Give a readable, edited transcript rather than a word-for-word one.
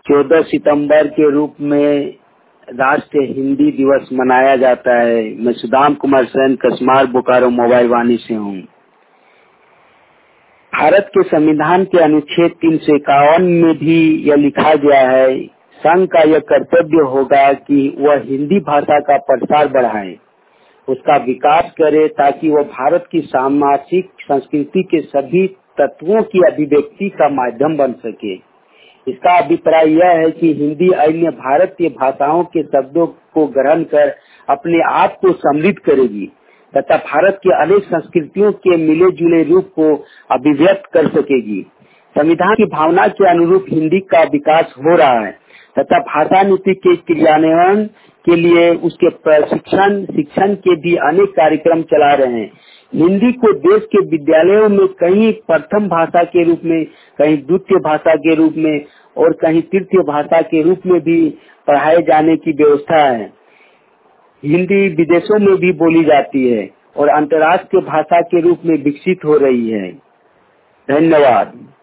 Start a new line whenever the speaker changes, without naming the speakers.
14 सितंबर के रूप में राष्ट्रीय हिंदी दिवस मनाया जाता है। मैं सुदाम कुमार सेन कसमार बोकारो मोबाइल वाणी से हूँ। भारत के संविधान के अनुच्छेद 351 में भी यह लिखा गया है, संघ का यह कर्तव्य होगा कि वह हिंदी भाषा का प्रसार बढ़ाए, उसका विकास करे, ताकि वह भारत की सामाजिक संस्कृति के सभी तत्वों की अभिव्यक्ति का माध्यम बन सके। इसका अभिप्राय यह है कि हिंदी अन्य भारतीय भाषाओं के शब्दों को ग्रहण कर अपने आप को समृद्ध करेगी तथा भारत की अनेक संस्कृतियों के मिले जुले रूप को अभिव्यक्त कर सकेगी। संविधान की भावना के अनुरूप हिंदी का विकास हो रहा है तथा भाषा नीति के क्रियान्वयन के लिए उसके शिक्षण के भी अनेक कार्यक्रम चला रहे हैं। हिंदी को देश के विद्यालयों में कहीं प्रथम भाषा के रूप में, कहीं द्वितीय भाषा के रूप में और कहीं तृतीय भाषा के रूप में भी पढ़ाए जाने की व्यवस्था है। हिंदी विदेशों में भी बोली जाती है और अंतर्राष्ट्रीय भाषा के रूप में विकसित हो रही है। धन्यवाद।